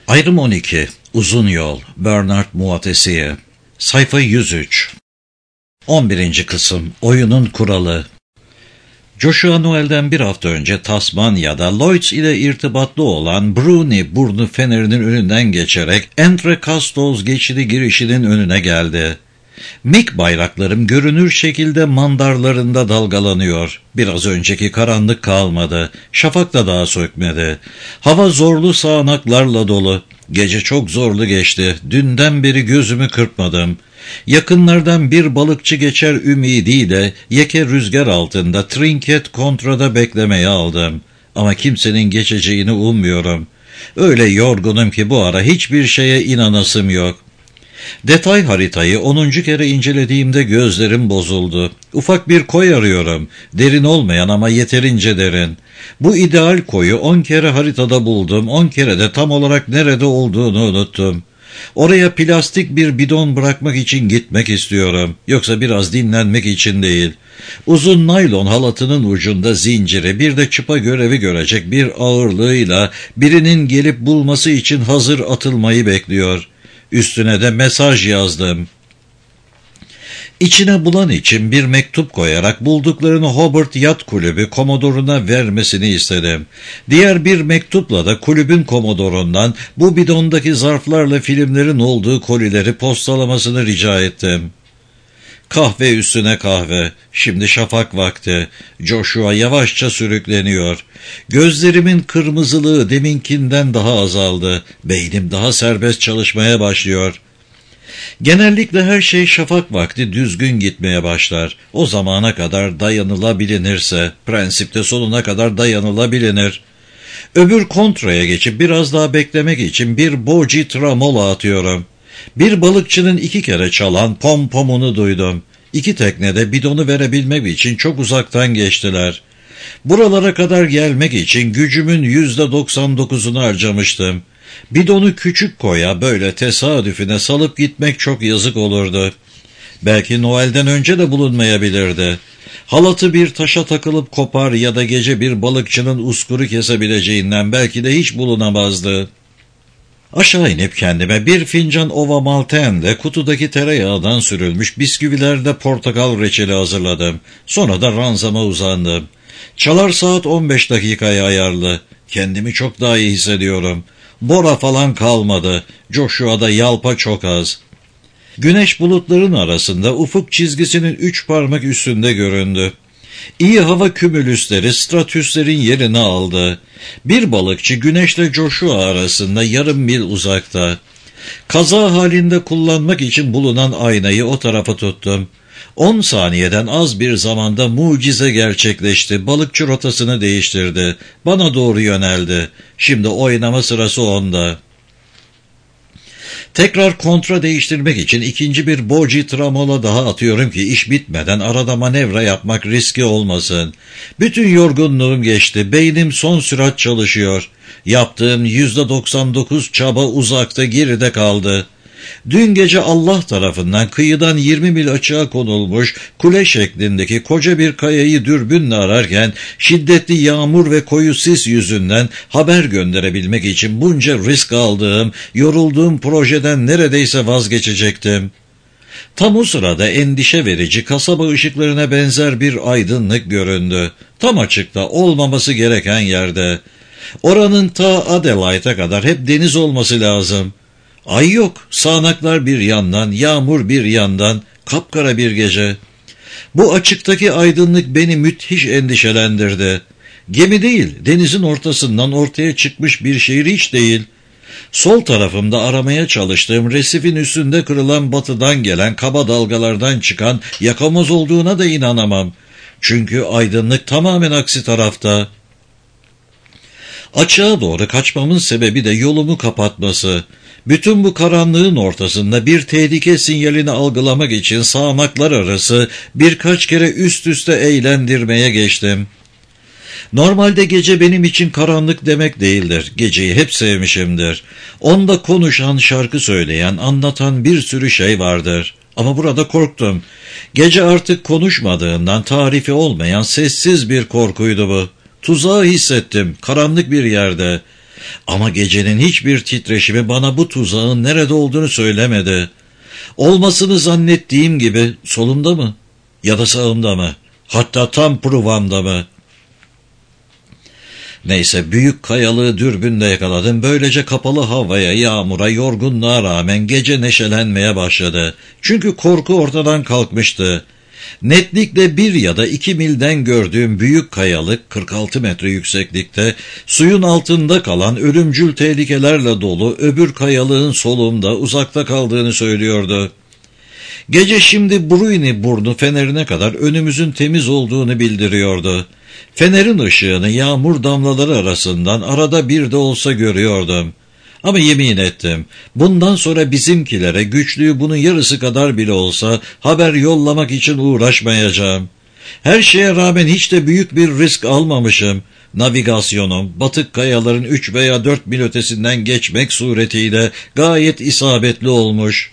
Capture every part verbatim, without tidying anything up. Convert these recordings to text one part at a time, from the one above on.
Ayrım on iki. Uzun Yol. Bernard Moitessier. Sayfa yüz üç. on birinci kısım. Oyunun kuralı. Joshua Noel'den bir hafta önce Tasmanya'da Lloyds ile irtibatlı olan Bruni burnu fenerinin önünden geçerek Entrecastos geçidi girişinin önüne geldi. Mik bayraklarım görünür şekilde mandarlarında dalgalanıyor. Biraz önceki karanlık kalmadı. Şafak da daha sökmedi. Hava zorlu sağanaklarla dolu. Gece çok zorlu geçti. Dünden beri gözümü kırpmadım. Yakınlardan bir balıkçı geçer ümidiyle yeke rüzgar altında trinket kontrada beklemeye aldım. Ama kimsenin geçeceğini ummuyorum. Öyle yorgunum ki bu ara hiçbir şeye inanasım yok. Detay haritayı onuncu kere incelediğimde gözlerim bozuldu. Ufak bir koy arıyorum. Derin olmayan ama yeterince derin. Bu ideal koyu on kere haritada buldum. On kere de tam olarak nerede olduğunu unuttum. Oraya plastik bir bidon bırakmak için gitmek istiyorum. Yoksa biraz dinlenmek için değil. Uzun naylon halatının ucunda zinciri, bir de çıpa görevi görecek bir ağırlığıyla birinin gelip bulması için hazır atılmayı bekliyor. Üstüne de mesaj yazdım. İçine bulan için bir mektup koyarak bulduklarını Hobart Yat Kulübü komodoruna vermesini istedim. Diğer bir mektupla da kulübün komodorundan bu bidondaki zarflarla filmlerin olduğu kolileri postalamasını rica ettim. Kahve üstüne kahve. Şimdi şafak vakti. Joshua yavaşça sürükleniyor. Gözlerimin kırmızılığı deminkinden daha azaldı. Beynim daha serbest çalışmaya başlıyor. Genellikle her şey şafak vakti düzgün gitmeye başlar. O zamana kadar dayanılabilinirse, prensipte sonuna kadar dayanılabilinir. Öbür kontraya geçip biraz daha beklemek için bir boci tramola atıyorum. Bir balıkçının iki kere çalan pom pomunu duydum. İki teknede bidonu verebilmek için çok uzaktan geçtiler. Buralara kadar gelmek için gücümün yüzde doksan dokuzunu harcamıştım. Bidonu küçük koya böyle tesadüfüne salıp gitmek çok yazık olurdu. Belki Noel'den önce de bulunmayabilirdi. Halatı bir taşa takılıp kopar ya da gece bir balıkçının uskuru kesebileceğinden belki de hiç bulunamazdı. Aşağı inip kendime bir fincan ova maltenle kutudaki tereyağından sürülmüş bisküvilerde portakal reçeli hazırladım. Sonra da ranzama uzandım. Çalar saat on beş dakikaya ayarlı. Kendimi çok daha iyi hissediyorum. Bora falan kalmadı. Joshua'da yalpa çok az. Güneş bulutların arasında ufuk çizgisinin üç parmak üstünde göründü. İyi hava kümülüsleri stratüslerin yerini aldı. Bir balıkçı güneşle Joshua arasında yarım mil uzakta. Kaza halinde kullanmak için bulunan aynayı o tarafa tuttum. On saniyeden az bir zamanda mucize gerçekleşti. Balıkçı rotasını değiştirdi. Bana doğru yöneldi. Şimdi oynama sırası onda. Tekrar kontra değiştirmek için ikinci bir boci tramola daha atıyorum ki iş bitmeden arada manevra yapmak riski olmasın. Bütün yorgunluğum geçti. Beynim son sürat çalışıyor. Yaptığım yüzde doksan dokuz çaba uzakta geride kaldı. Dün gece Allah tarafından kıyıdan yirmi mil açığa konulmuş kule şeklindeki koca bir kayayı dürbünle ararken şiddetli yağmur ve koyu sis yüzünden haber gönderebilmek için bunca risk aldığım, yorulduğum projeden neredeyse vazgeçecektim. Tam o sırada endişe verici kasaba ışıklarına benzer bir aydınlık göründü. Tam açıkta, olmaması gereken yerde. Oranın ta Adelaide'e kadar hep deniz olması lazım. Ay yok, sağanaklar bir yandan, yağmur bir yandan, kapkara bir gece. Bu açıktaki aydınlık beni müthiş endişelendirdi. Gemi değil, denizin ortasından ortaya çıkmış bir şehir hiç değil. Sol tarafımda aramaya çalıştığım resifin üstünde kırılan batıdan gelen kaba dalgalardan çıkan yakamoz olduğuna da inanamam. Çünkü aydınlık tamamen aksi tarafta. Açığa doğru kaçmamın sebebi de yolumu kapatması. Bütün bu karanlığın ortasında bir tehlike sinyalini algılamak için sağanaklar arası birkaç kere üst üste eğlendirmeye geçtim. Normalde gece benim için karanlık demek değildir. Geceyi hep sevmişimdir. Onda konuşan, şarkı söyleyen, anlatan bir sürü şey vardır. Ama burada korktum. Gece artık konuşmadığından tarifi olmayan sessiz bir korkuydu bu. Tuzağı hissettim, karanlık bir yerde. Ama gecenin hiçbir titreşimi bana bu tuzağın nerede olduğunu söylemedi. Olmasını zannettiğim gibi solumda mı? Ya da sağımda mı? Hatta tam pruvamda mı? Neyse, büyük kayalığı dürbünle yakaladım. Böylece kapalı havaya, yağmura, yorgunluğa rağmen gece neşelenmeye başladı. Çünkü korku ortadan kalkmıştı. Netlikle bir ya da iki milden gördüğüm büyük kayalık kırk altı metre yükseklikte, suyun altında kalan ölümcül tehlikelerle dolu öbür kayalığın solumda uzakta kaldığını söylüyordu. Gece şimdi Bruyne burnu fenerine kadar önümüzün temiz olduğunu bildiriyordu. Fenerin ışığını yağmur damlaları arasından arada bir de olsa görüyordum. Ama yemin ettim, bundan sonra bizimkilere güçlüğü bunun yarısı kadar bile olsa haber yollamak için uğraşmayacağım. Her şeye rağmen hiç de büyük bir risk almamışım. Navigasyonum, batık kayaların üç veya dört mil ötesinden geçmek suretiyle gayet isabetli olmuş.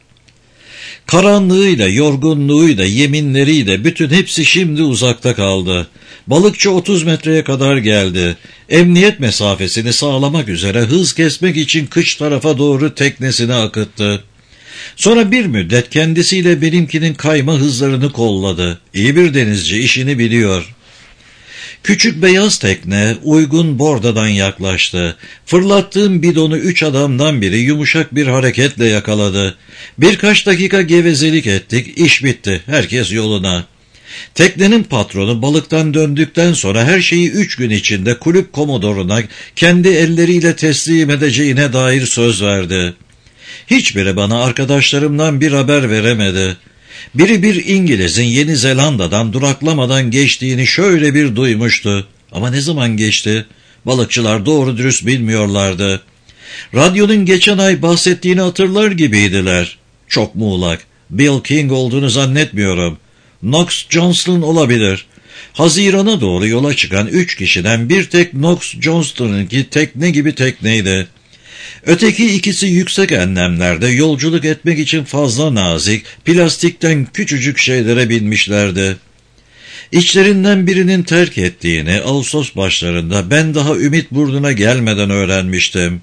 Karanlığıyla, yorgunluğuyla, yeminleriyle bütün hepsi şimdi uzakta kaldı. Balıkçı otuz metreye kadar geldi. Emniyet mesafesini sağlamak üzere hız kesmek için kıç tarafa doğru teknesini akıttı. Sonra bir müddet kendisiyle benimkinin kayma hızlarını kolladı. İyi bir denizci, işini biliyor. Küçük beyaz tekne uygun bordadan yaklaştı. Fırlattığım bidonu üç adamdan biri yumuşak bir hareketle yakaladı. Birkaç dakika gevezelik ettik, iş bitti, herkes yoluna. Teknenin patronu balıktan döndükten sonra her şeyi üç gün içinde kulüp komodoruna kendi elleriyle teslim edeceğine dair söz verdi. Hiçbiri bana arkadaşlarımdan bir haber veremedi. Biri bir İngiliz'in Yeni Zelanda'dan duraklamadan geçtiğini şöyle bir duymuştu. Ama ne zaman geçti? Balıkçılar doğru dürüst bilmiyorlardı. Radyonun geçen ay bahsettiğini hatırlar gibiydiler. Çok muğlak. Bill King olduğunu zannetmiyorum. Knox Johnston olabilir. Hazirana doğru yola çıkan üç kişiden bir tek Knox Johnston'unki tekne gibi tekneydi. Öteki ikisi yüksek enlemlerde yolculuk etmek için fazla nazik, plastikten küçücük şeylere binmişlerdi. İçlerinden birinin terk ettiğini Ağustos başlarında ben daha Ümit Burnu'na gelmeden öğrenmiştim.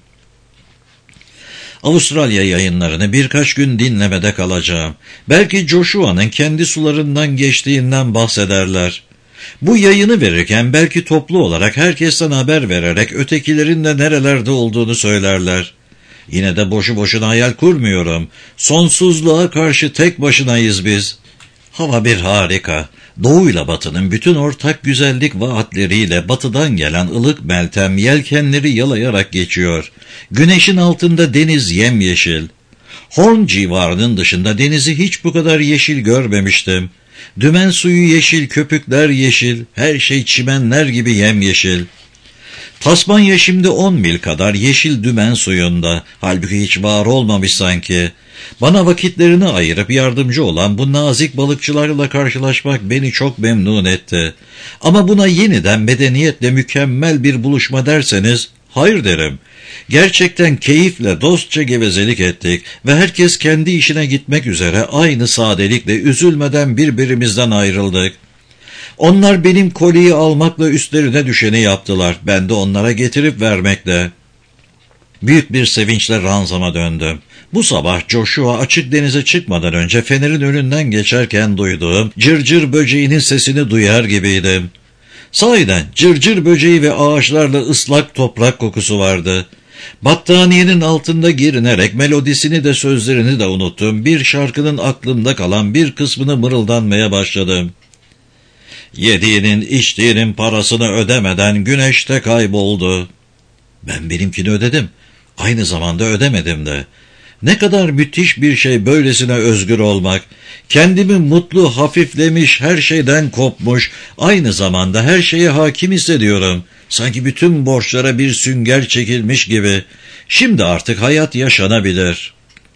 Avustralya yayınlarını birkaç gün dinlemede kalacağım. Belki Joshua'nın kendi sularından geçtiğinden bahsederler. Bu yayını verirken belki toplu olarak herkesten haber vererek ötekilerin de nerelerde olduğunu söylerler. Yine de boşu boşuna hayal kurmuyorum. Sonsuzluğa karşı tek başınayız biz. Hava bir harika. Doğuyla batının bütün ortak güzellik vaatleriyle batıdan gelen ılık meltem yelkenleri yalayarak geçiyor. Güneşin altında deniz yemyeşil. Horn civarının dışında denizi hiç bu kadar yeşil görmemiştim. Dümen suyu yeşil, köpükler yeşil, her şey çimenler gibi yemyeşil. Tasmanya şimdi on mil kadar yeşil dümen suyunda, halbuki hiç var olmamış sanki. Bana vakitlerini ayırıp yardımcı olan bu nazik balıkçılarla karşılaşmak beni çok memnun etti. Ama buna yeniden medeniyetle mükemmel bir buluşma derseniz, hayır derim. Gerçekten keyifle dostça gevezelik ettik ve herkes kendi işine gitmek üzere aynı sadelikle üzülmeden birbirimizden ayrıldık. Onlar benim koliyi almakla üstlerine düşeni yaptılar. Ben de onlara getirip vermekle. Büyük bir sevinçle ranzama döndüm. Bu sabah Joshua açık denize çıkmadan önce fenerin önünden geçerken duyduğum cırcır böceğinin sesini duyar gibiydim. Sahiden cırcır böceği ve ağaçlarla ıslak toprak kokusu vardı. Battaniyenin altında gerinerek melodisini de sözlerini de unuttum. Bir şarkının aklımda kalan bir kısmını mırıldanmaya başladım. Yediğinin içtiğinin parasını ödemeden güneşte kayboldu. Ben benimkini ödedim. Aynı zamanda ödemedim de. Ne kadar müthiş bir şey böylesine özgür olmak. Kendimi mutlu, hafiflemiş, her şeyden kopmuş, aynı zamanda her şeye hakim hissediyorum. Sanki bütün borçlara bir sünger çekilmiş gibi. Şimdi artık hayat yaşanabilir.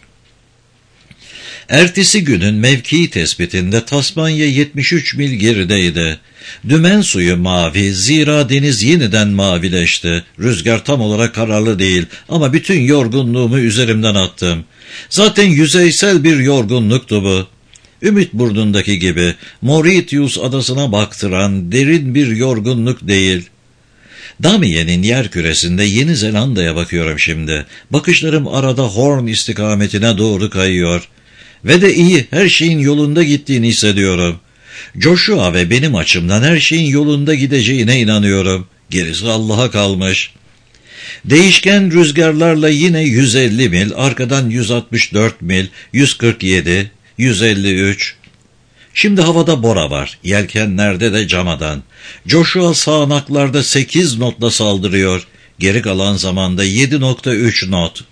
Ertesi günün mevki tespitinde Tasmanya yetmiş üç mil gerideydi. Dümen suyu mavi, zira deniz yeniden mavileşti. Rüzgar tam olarak kararlı değil ama bütün yorgunluğumu üzerimden attım. Zaten yüzeysel bir yorgunluktu bu. Ümit burnundaki gibi Mauritius adasına baktıran derin bir yorgunluk değil. Damien'in yer küresinde Yeni Zelanda'ya bakıyorum şimdi. Bakışlarım arada Horn istikametine doğru kayıyor. Ve de iyi, her şeyin yolunda gittiğini hissediyorum. Joshua ve benim açımdan her şeyin yolunda gideceğine inanıyorum. Gerisi Allah'a kalmış. Değişken rüzgarlarla yine yüz elli mil, arkadan yüz altmış dört mil, yüz kırk yedi, yüz elli üç. Şimdi havada bora var, yelkenlerde de camadan. Joshua sağanaklarda sekiz notla saldırıyor, geri kalan zamanda yedi nokta üç not.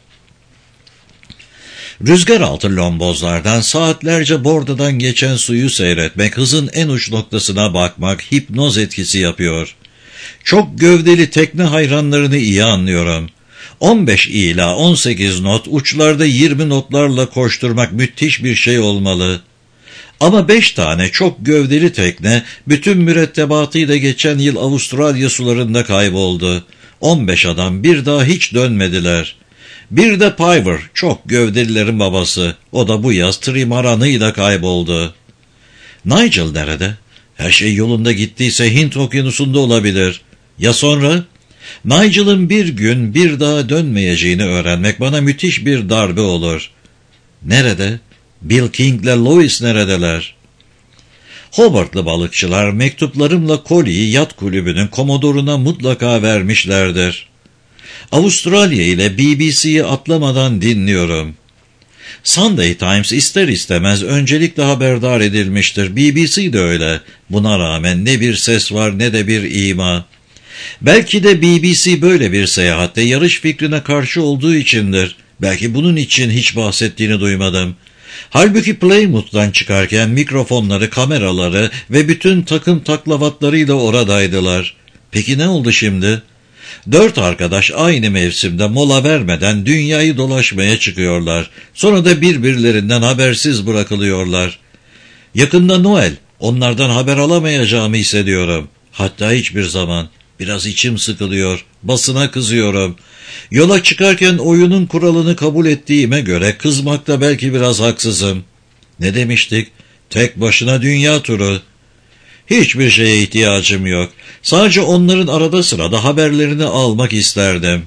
Rüzgar altı lombozlardan saatlerce bordadan geçen suyu seyretmek, hızın en uç noktasına bakmak hipnoz etkisi yapıyor. Çok gövdeli tekne hayranlarını iyi anlıyorum. on beş ila on sekiz not, uçlarda yirmi notlarla koşturmak müthiş bir şey olmalı. Ama beş tane çok gövdeli tekne bütün mürettebatıyla geçen yıl Avustralya sularında kayboldu. on beş adam bir daha hiç dönmediler. Bir de Piver, çok gövdelilerin babası. O da bu yaz trimaranıyla kayboldu. Nigel nerede? Her şey yolunda gittiyse Hint okyanusunda olabilir. Ya sonra? Nigel'ın bir gün bir daha dönmeyeceğini öğrenmek bana müthiş bir darbe olur. Nerede? Bill King'le Lois neredeler? Hobartlı balıkçılar mektuplarımla kolyeyi yat kulübünün komodoruna mutlaka vermişlerdir. Avustralya ile B B C'yi atlamadan dinliyorum. Sunday Times ister istemez öncelikle haberdar edilmiştir. B B C de öyle. Buna rağmen ne bir ses var ne de bir ima. Belki de B B C böyle bir seyahatte yarış fikrine karşı olduğu içindir. Belki bunun için hiç bahsettiğini duymadım. Halbuki Plymouth'tan çıkarken mikrofonları, kameraları ve bütün takım taklavatlarıyla oradaydılar. Peki ne oldu şimdi? Dört arkadaş aynı mevsimde mola vermeden dünyayı dolaşmaya çıkıyorlar. Sonra da birbirlerinden habersiz bırakılıyorlar. Yakında Noel, onlardan haber alamayacağımı hissediyorum. Hatta hiçbir zaman. Biraz içim sıkılıyor, basına kızıyorum. Yola çıkarken oyunun kuralını kabul ettiğime göre kızmakta belki biraz haksızım. Ne demiştik? Tek başına dünya turu. Hiçbir şeye ihtiyacım yok. Sadece onların arada sırada haberlerini almak isterdim.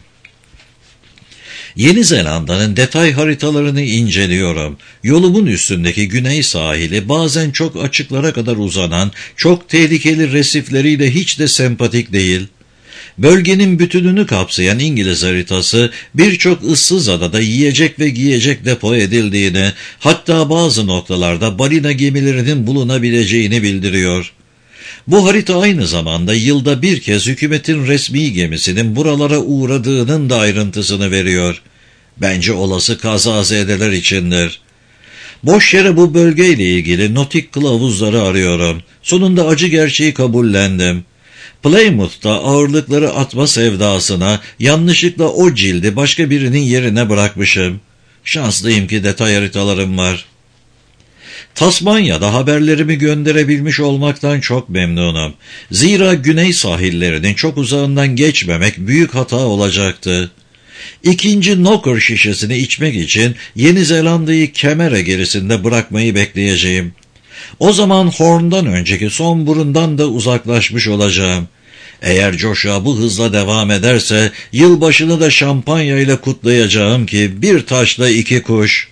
Yeni Zelanda'nın detay haritalarını inceliyorum. Yolumun üstündeki güney sahili bazen çok açıklara kadar uzanan, çok tehlikeli resifleriyle hiç de sempatik değil. Bölgenin bütününü kapsayan İngiliz haritası birçok ıssız adada yiyecek ve giyecek depo edildiğini, hatta bazı noktalarda balina gemilerinin bulunabileceğini bildiriyor. Bu harita aynı zamanda yılda bir kez hükümetin resmi gemisinin buralara uğradığının da ayrıntısını veriyor. Bence olası kazazedeler içindir. Boş yere bu bölgeyle ilgili notik kılavuzları arıyorum. Sonunda acı gerçeği kabullendim. Plymouth'ta ağırlıkları atma sevdasına yanlışlıkla o cildi başka birinin yerine bırakmışım. Şanslıyım ki detay haritalarım var. Tasmanya'da haberlerimi gönderebilmiş olmaktan çok memnunum. Zira güney sahillerinin çok uzağından geçmemek büyük hata olacaktı. İkinci Knocker şişesini içmek için Yeni Zelanda'yı Kemere gerisinde bırakmayı bekleyeceğim. O zaman Horn'dan önceki son burundan da uzaklaşmış olacağım. Eğer Joshua bu hızla devam ederse yılbaşını da şampanya ile kutlayacağım ki bir taşla iki kuş.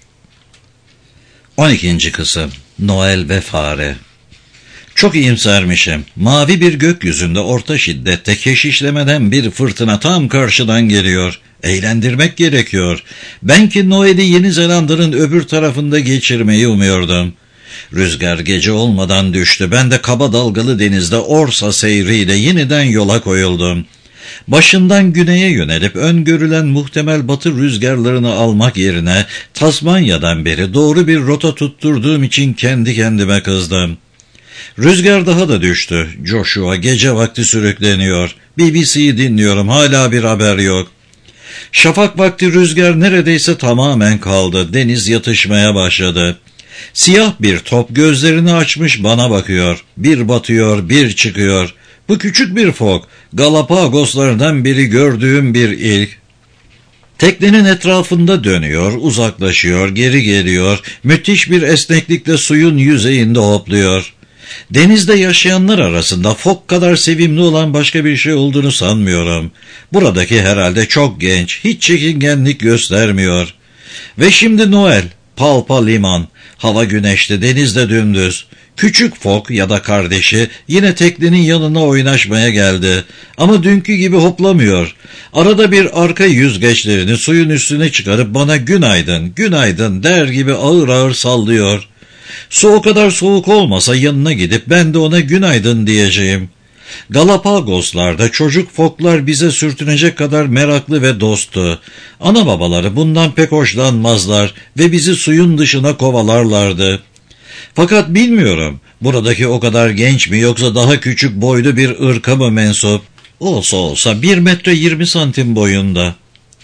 on ikinci kısım Noel ve Fare. Çok iyimsermişim. Mavi bir gökyüzünde orta şiddette keşişlemeden bir fırtına tam karşıdan geliyor. Eğlendirmek gerekiyor. Ben ki Noel'i Yeni Zelanda'nın öbür tarafında geçirmeyi umuyordum. Rüzgar gece olmadan düştü. Ben de kaba dalgalı denizde orsa seyriyle yeniden yola koyuldum. Başından güneye yönelip öngörülen muhtemel batı rüzgarlarını almak yerine Tasmanya'dan beri doğru bir rota tutturduğum için kendi kendime kızdım. Rüzgar daha da düştü. Joshua gece vakti sürükleniyor. B B C'yi dinliyorum, hala bir haber yok. Şafak vakti rüzgar neredeyse tamamen kaldı. Deniz yatışmaya başladı. Siyah bir top gözlerini açmış bana bakıyor. Bir batıyor, bir çıkıyor. Bu küçük bir fok. Galapagoslardan biri gördüğüm bir ilk. Teknenin etrafında dönüyor, uzaklaşıyor, geri geliyor. Müthiş bir esneklikle suyun yüzeyinde hopluyor. Denizde yaşayanlar arasında fok kadar sevimli olan başka bir şey olduğunu sanmıyorum. Buradaki herhalde çok genç, hiç çekingenlik göstermiyor. Ve şimdi Noel, Palpa liman, hava güneşli, denizde dümdüz. Küçük fok ya da kardeşi yine teknenin yanına oynaşmaya geldi. Ama dünkü gibi hoplamıyor. Arada bir arka yüzgeçlerini suyun üstüne çıkarıp bana günaydın, günaydın der gibi ağır ağır sallıyor. Su o kadar soğuk olmasa yanına gidip ben de ona günaydın diyeceğim. Galapagoslarda çocuk foklar bize sürtünecek kadar meraklı ve dosttu. Ana babaları bundan pek hoşlanmazlar ve bizi suyun dışına kovalarlardı. Fakat bilmiyorum, buradaki o kadar genç mi yoksa daha küçük boylu bir ırka mı mensup? Olsa olsa bir metre yirmi santim boyunda.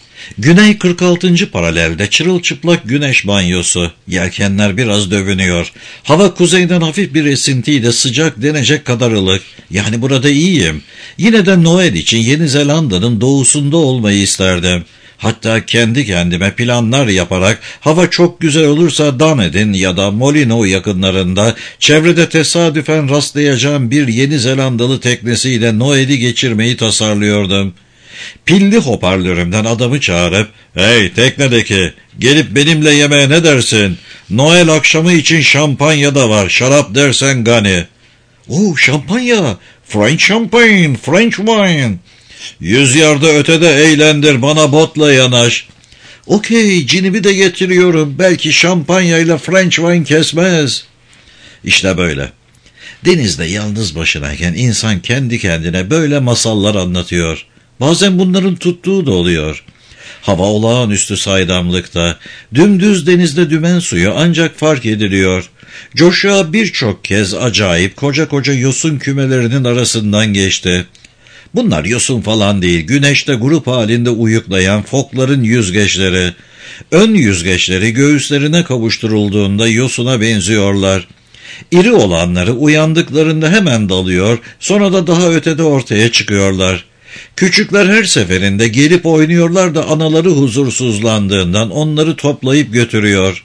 Güney kırk altıncı paralelde çırılçıplak güneş banyosu. Yelkenler biraz dövünüyor. Hava kuzeyden hafif bir esintiyle sıcak denecek kadar ılık. Yani burada iyiyim. Yine de Noel için Yeni Zelanda'nın doğusunda olmayı isterdim. Hatta kendi kendime planlar yaparak hava çok güzel olursa Dunedin ya da Molino yakınlarında çevrede tesadüfen rastlayacağım bir Yeni Zelandalı teknesiyle Noel'i geçirmeyi tasarlıyordum. Pilli hoparlörümden adamı çağırıp "Hey teknedeki, gelip benimle yemeğe ne dersin? Noel akşamı için şampanya da var, şarap dersen gani." "Oo, şampanya, French champagne, French wine. Yüz yarda ötede eğlendir, bana botla yanaş." "Okey, cinimi de getiriyorum, belki şampanyayla French wine kesmez." İşte böyle. Denizde yalnız başınayken insan kendi kendine böyle masallar anlatıyor. Bazen bunların tuttuğu da oluyor. Hava olağanüstü saydamlıkta, dümdüz denizde dümen suyu ancak fark ediliyor. Joshua birçok kez acayip koca koca yosun kümelerinin arasından geçti. Bunlar yosun falan değil, güneşte grup halinde uyuklayan fokların yüzgeçleri. Ön yüzgeçleri göğüslerine kavuşturulduğunda yosuna benziyorlar. İri olanları uyandıklarında hemen dalıyor, sonra da daha ötede ortaya çıkıyorlar. Küçükler her seferinde gelip oynuyorlar da anaları huzursuzlandığından onları toplayıp götürüyor.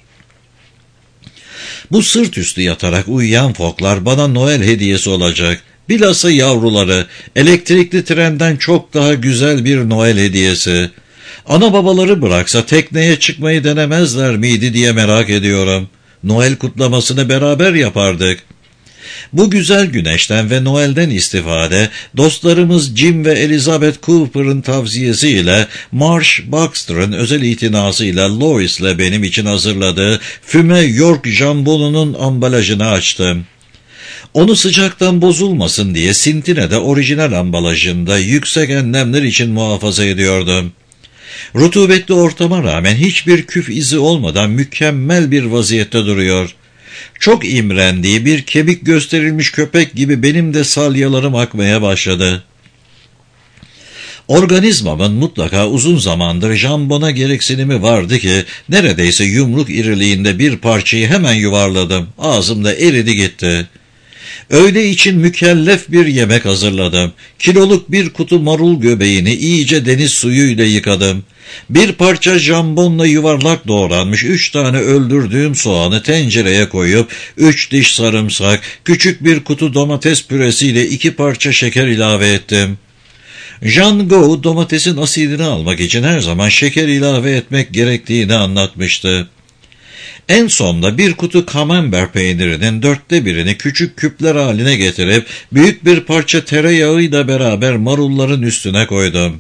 Bu sırt üstü yatarak uyuyan foklar bana Noel hediyesi olacak. Bilhassa yavruları, elektrikli trenden çok daha güzel bir Noel hediyesi. Ana babaları bıraksa tekneye çıkmayı denemezler miydi diye merak ediyorum. Noel kutlamasını beraber yapardık. Bu güzel güneşten ve Noel'den istifade, dostlarımız Jim ve Elizabeth Cooper'ın tavsiyesiyle Marsh Baxter'ın özel itinasıyla Lois'le benim için hazırladığı füme York jambonunun ambalajını açtım. Onu sıcaktan bozulmasın diye Sintine'de orijinal ambalajında yüksek enlemler için muhafaza ediyordum. Rutubetli ortama rağmen hiçbir küf izi olmadan mükemmel bir vaziyette duruyor. Çok imrendiği bir kemik gösterilmiş köpek gibi benim de salyalarım akmaya başladı. Organizmamın mutlaka uzun zamandır jambona gereksinimi vardı ki neredeyse yumruk iriliğinde bir parçayı hemen yuvarladım. Ağzımda eridi gitti. Öğle için mükellef bir yemek hazırladım. Kiloluk bir kutu marul göbeğini iyice deniz suyuyla yıkadım. Bir parça jambonla yuvarlak doğranmış üç tane öldürdüğüm soğanı tencereye koyup üç diş sarımsak, küçük bir kutu domates püresiyle iki parça şeker ilave ettim. Jean Gou domatesin asidini almak için her zaman şeker ilave etmek gerektiğini anlatmıştı. En sonda bir kutu camembert peynirinin dörtte birini küçük küpler haline getirip büyük bir parça tereyağıyla beraber marulların üstüne koydum.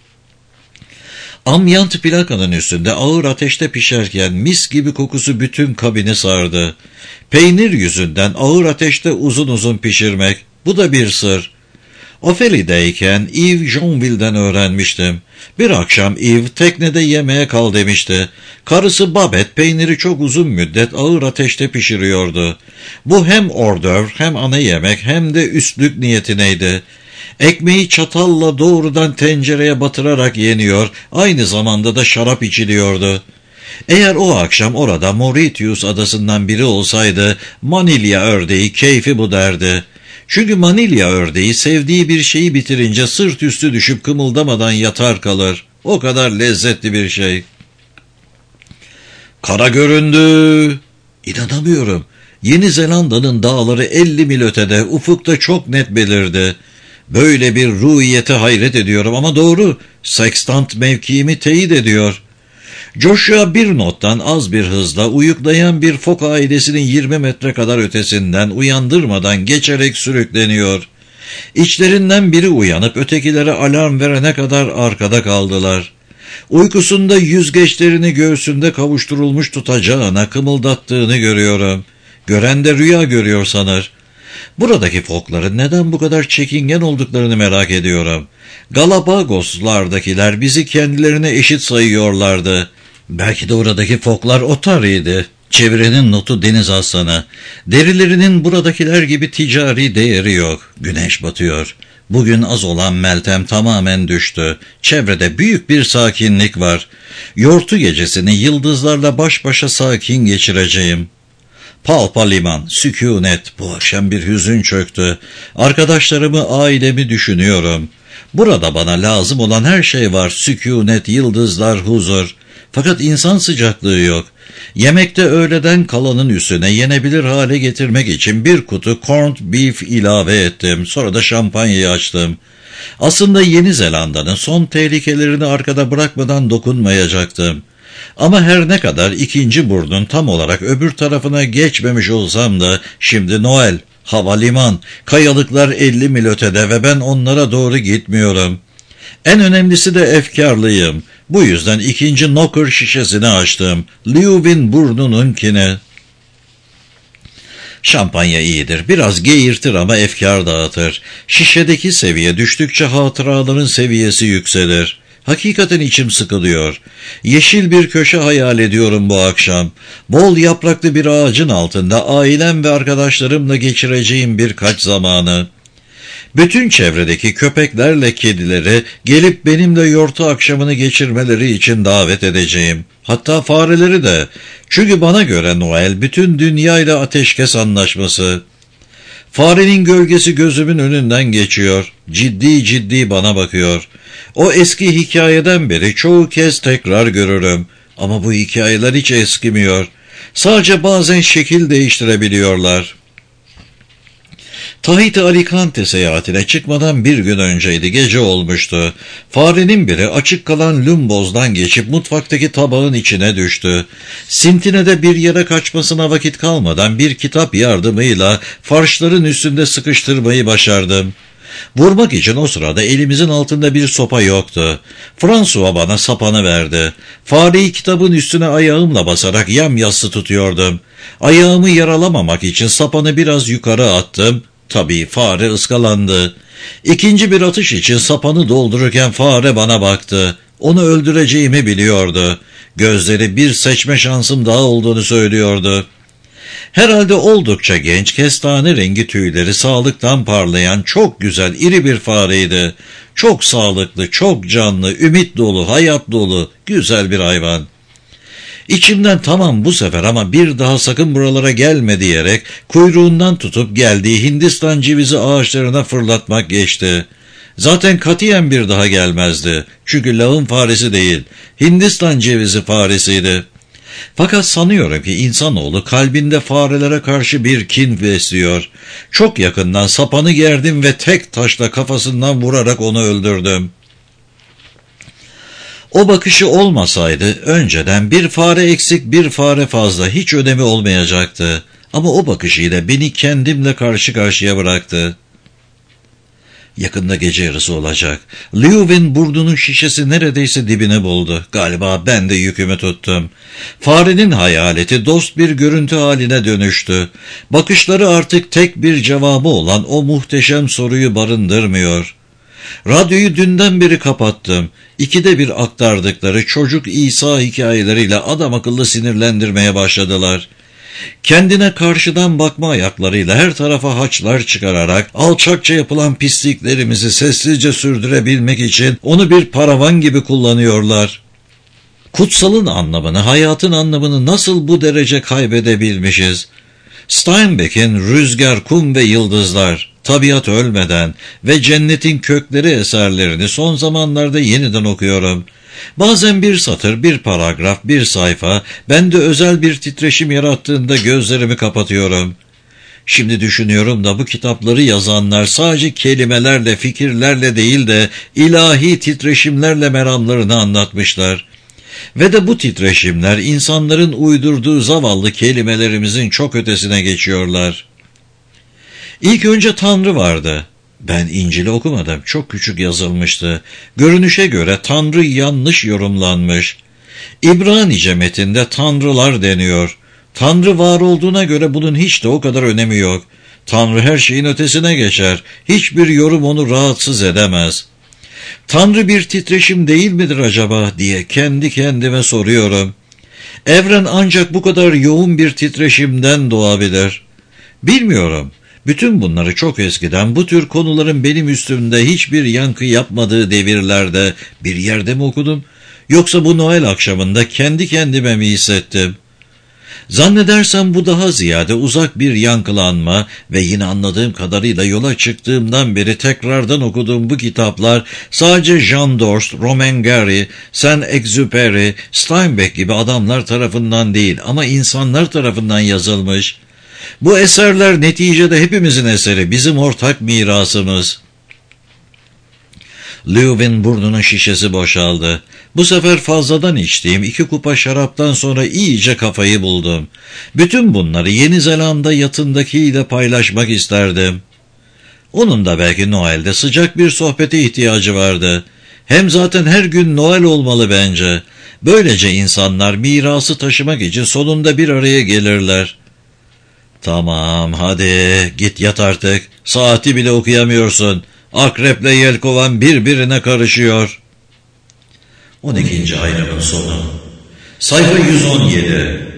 Amyant plakanın üstünde ağır ateşte pişerken mis gibi kokusu bütün kabini sardı. Peynir yüzünden ağır ateşte uzun uzun pişirmek, bu da bir sır. Ofeli'deyken Yves Jonville'den öğrenmiştim. Bir akşam Yves teknede yemeğe kal demişti. Karısı Babette peyniri çok uzun müddet ağır ateşte pişiriyordu. Bu hem ordöv hem ana yemek hem de üstlük niyetineydi. Ekmeği çatalla doğrudan tencereye batırarak yeniyor, aynı zamanda da şarap içiliyordu. Eğer o akşam orada Mauritius adasından biri olsaydı, Manilya ördeği keyfi bu derdi. Çünkü Manilya ördeği sevdiği bir şeyi bitirince sırt üstü düşüp kımıldamadan yatar kalır. O kadar lezzetli bir şey. Kara göründü. İnanamıyorum. Yeni Zelanda'nın dağları elli mil ötede, ufukta çok net belirdi. Böyle bir ruhiyete hayret ediyorum ama doğru, sekstant mevkiimi teyit ediyor. Joshua bir nottan az bir hızla uyuklayan bir fok ailesinin yirmi metre kadar ötesinden uyandırmadan geçerek sürükleniyor. İçlerinden biri uyanıp ötekilere alarm verene kadar arkada kaldılar. Uykusunda yüzgeçlerini göğsünde kavuşturulmuş tutacağına kımıldattığını görüyorum. Gören de rüya görüyor sanır. Buradaki fokların neden bu kadar çekingen olduklarını merak ediyorum. Galapagoslardakiler bizi kendilerine eşit sayıyorlardı. Belki de oradaki foklar otariydi. Çevrenin notu deniz aslanı. Derilerinin buradakiler gibi ticari değeri yok. Güneş batıyor. Bugün az olan Meltem tamamen düştü. Çevrede büyük bir sakinlik var. Yortu gecesini yıldızlarla baş başa sakin geçireceğim. Palpa liman, sükûnet. Bu akşam bir hüzün çöktü. Arkadaşlarımı, ailemi düşünüyorum. Burada bana lazım olan her şey var. Sükûnet, yıldızlar, huzur. Fakat insan sıcaklığı yok. Yemekte öğleden kalanın üstüne yenebilir hale getirmek için bir kutu corned beef ilave ettim. Sonra da şampanyayı açtım. Aslında Yeni Zelanda'nın son tehlikelerini arkada bırakmadan dokunmayacaktım. Ama her ne kadar ikinci burnun tam olarak öbür tarafına geçmemiş olsam da şimdi Noel, havaliman, kayalıklar elli mil ötede ve ben onlara doğru gitmiyorum. En önemlisi de efkarlıyım. Bu yüzden ikinci knocker şişesini açtım. Leuven burnununkini. Şampanya iyidir. Biraz geğirtir ama efkar dağıtır. Şişedeki seviye düştükçe hatıraların seviyesi yükselir. Hakikaten içim sıkılıyor. Yeşil bir köşe hayal ediyorum bu akşam. Bol yapraklı bir ağacın altında ailem ve arkadaşlarımla geçireceğim birkaç zamanı. Bütün çevredeki köpeklerle kedileri gelip benimle yortu akşamını geçirmeleri için davet edeceğim. Hatta fareleri de. Çünkü bana göre Noel bütün dünyayla ateşkes anlaşması. Farenin gölgesi gözümün önünden geçiyor. Ciddi ciddi bana bakıyor. O eski hikayeden beri çoğu kez tekrar görürüm. Ama bu hikayeler hiç eskimiyor. Sadece bazen şekil değiştirebiliyorlar. Tahiti Alicante seyahatine çıkmadan bir gün önceydi, gece olmuştu. Farenin biri açık kalan lumbozdan geçip mutfaktaki tabağın içine düştü. Sintine'de bir yere kaçmasına vakit kalmadan bir kitap yardımıyla farşların üstünde sıkıştırmayı başardım. Vurmak için o sırada elimizin altında bir sopa yoktu. François bana sapanı verdi. Fareyi kitabın üstüne ayağımla basarak yamyassı tutuyordum. Ayağımı yaralamamak için sapanı biraz yukarı attım. Tabii fare ıskalandı. İkinci bir atış için sapanı doldururken fare bana baktı. Onu öldüreceğimi biliyordu. Gözleri bir seçme şansım daha olduğunu söylüyordu. Herhalde oldukça genç, kestane rengi tüyleri sağlıktan parlayan çok güzel iri bir fareydi. Çok sağlıklı, çok canlı, ümit dolu, hayat dolu, güzel bir hayvan. İçimden tamam bu sefer ama bir daha sakın buralara gelme diyerek kuyruğundan tutup geldiği Hindistan cevizi ağaçlarına fırlatmak geçti. Zaten katiyen bir daha gelmezdi. Çünkü lağım faresi değil, Hindistan cevizi faresiydi. Fakat sanıyorum ki insanoğlu kalbinde farelere karşı bir kin besliyor. Çok yakından sapanı gerdim ve tek taşla kafasından vurarak onu öldürdüm. O bakışı olmasaydı önceden bir fare eksik bir fare fazla hiç önemi olmayacaktı. Ama o bakışıyla beni kendimle karşı karşıya bıraktı. Yakında gece yarısı olacak. Leuven burnunun şişesi neredeyse dibini buldu. Galiba ben de yükümü tuttum. Farenin hayaleti dost bir görüntü haline dönüştü. Bakışları artık tek bir cevabı olan o muhteşem soruyu barındırmıyor. Radyoyu dünden beri kapattım. İkide bir aktardıkları çocuk İsa hikayeleriyle adam akıllı sinirlendirmeye başladılar. Kendine karşıdan bakma ayaklarıyla her tarafa haçlar çıkararak alçakça yapılan pisliklerimizi sessizce sürdürebilmek için onu bir paravan gibi kullanıyorlar. Kutsalın anlamını, hayatın anlamını nasıl bu derece kaybedebilmişiz? Steinbeck'in Rüzgar, Kum ve Yıldızlar, Tabiat Ölmeden ve Cennetin Kökleri eserlerini son zamanlarda yeniden okuyorum. Bazen bir satır, bir paragraf, bir sayfa bende özel bir titreşim yarattığında gözlerimi kapatıyorum. Şimdi düşünüyorum da bu kitapları yazanlar sadece kelimelerle, fikirlerle değil de ilahi titreşimlerle meramlarını anlatmışlar. Ve de bu titreşimler insanların uydurduğu zavallı kelimelerimizin çok ötesine geçiyorlar. İlk önce Tanrı vardı. Ben İncil'i okumadım, çok küçük yazılmıştı. Görünüşe göre Tanrı yanlış yorumlanmış. İbranice metinde tanrılar deniyor. Tanrı var olduğuna göre bunun hiç de o kadar önemi yok. Tanrı her şeyin ötesine geçer. Hiçbir yorum onu rahatsız edemez. Tanrı bir titreşim değil midir acaba diye kendi kendime soruyorum. Evren ancak bu kadar yoğun bir titreşimden doğabilir. Bilmiyorum. Bütün bunları çok eskiden bu tür konuların benim üstümde hiçbir yankı yapmadığı devirlerde bir yerde mi okudum? Yoksa bu Noel akşamında kendi kendime mi hissettim? Zannedersem bu daha ziyade uzak bir yankılanma ve yine anladığım kadarıyla yola çıktığımdan beri tekrardan okuduğum bu kitaplar sadece Jean Dorst, Romain Gary, Saint-Exupéry, Steinbeck gibi adamlar tarafından değil ama insanlar tarafından yazılmış. Bu eserler neticede hepimizin eseri, bizim ortak mirasımız. Leuven burnunun şişesi boşaldı. Bu sefer fazladan içtiğim iki kupa şaraptan sonra iyice kafayı buldum. Bütün bunları Yeni Zelanda yatındakiyle paylaşmak isterdim. Onun da belki Noel'de sıcak bir sohbete ihtiyacı vardı. Hem zaten her gün Noel olmalı bence. Böylece insanlar mirası taşımak için sonunda bir araya gelirler. Tamam, hadi git yat artık. Saati bile okuyamıyorsun. Akreple yelkovan birbirine karışıyor. on ikinci ayrımın sonu. Sayfa yüz on yedi.